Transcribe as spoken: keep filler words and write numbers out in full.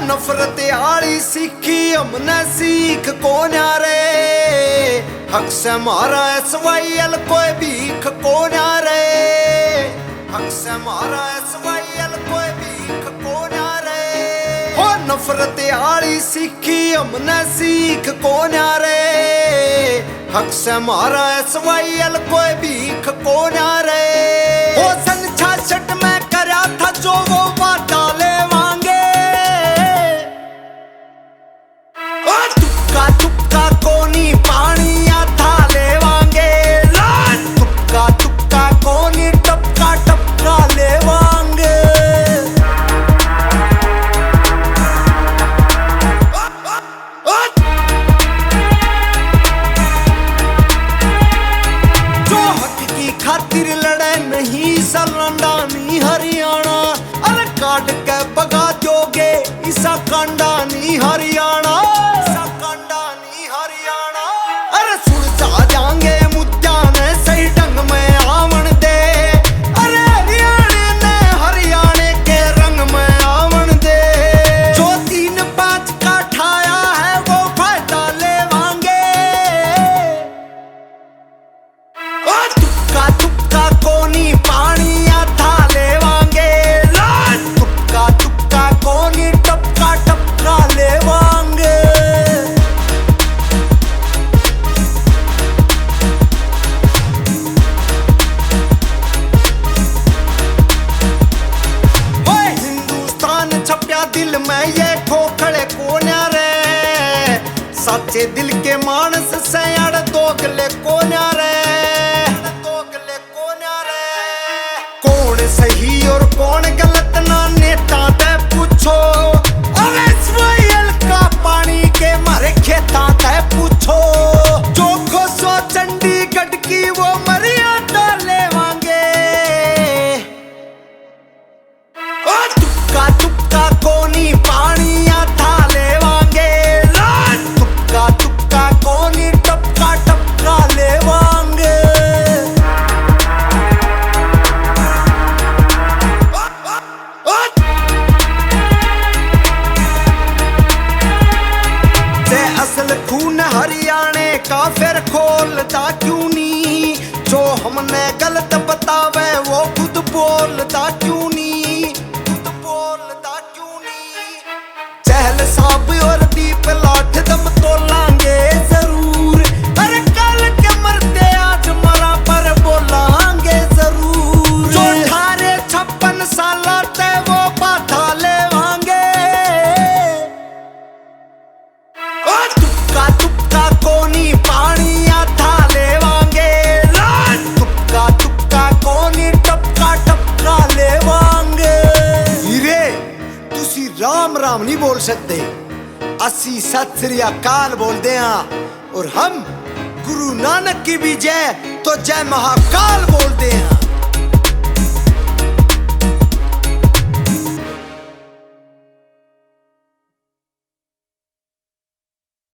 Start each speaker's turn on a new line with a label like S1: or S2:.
S1: नफरत आली सीखी हमने सीख को न्यारे, हक से मारा एस वाई एल कोई भीख को न्यारे, हक से मारा एस वाई एल कोई भीख को न्यारे। हो नफरत आली सीखी हमने सीख को न्यारे, हक से मारा एस वाई एल कोई भीख को न्यारे। हो सन छाछठ में करा था जो वो वादा लेवांगे, तुक्का तुक्का कोनी पानी आता लेवांगे, तुक्का तुक्का कोनी टपका टपका लेवांगे। जो हक की खातिर लड़े नहीं सरंडा नी हरियाणा, अरे काट के भगा दोगे इसा कांडा नी हरियाणा, इसा कांडा नी हरियाणा। अरे सुन जा जाएंगे मुद्दा ने सही ढंग में आवन दे, अरे हरियाणे ने हरियाणे के रंग में आवन दे। जो तीन पांच का ठाया है वो फायदा लेवांगे, तुक्का तुक्का कोनी पानी आता लेवांगे, तुक्का तुक्का कोनी टपका टपका लेवांगे। ओए हिंदुस्तान छप्या दिल में ये खोखड़े को न्यारे, सच्चे दिल के मानस से अड़ दोगले को न्यारे, दोगले को न्यारे। कौन सही और कौन गलत ना नेता ते पूछो, अरे इसराइल का पानी के मारे खेता ते पूछो। जो खोसो चंडीगढ़ की वो मर्यादा लेवांगे, तुक्का तुक्का कोनी पानी आता लेवांगे, तुक्का तुक्का कोनी टपका टपका लेवांगे। ते असल खून हरियाणे का फिर खोलता क्यों नी, जो हमने गलत बतावे वो खुद बोलता क्यों नी, खुद बोलता क्यों नी। चहल साहब और दीप लाठ दम तोलांगे जरूर, अरे कल के मरते आज मरा पर बोलांगे जरूर। जो ठारे छप्पन साल ते वो बाधा लेवांगे, तुक्का तुक्का कोनी पानी आता लेवांगे, तुक्का तुक्का कोनी टपका टपका लेवांगे। हीरे तुसी राम राम नहीं बोल सकते, अस्सी सत श्री अकाल बोलते हैं, और हम गुरु नानक की भी जय तो जय महाकाल बोलते हैं।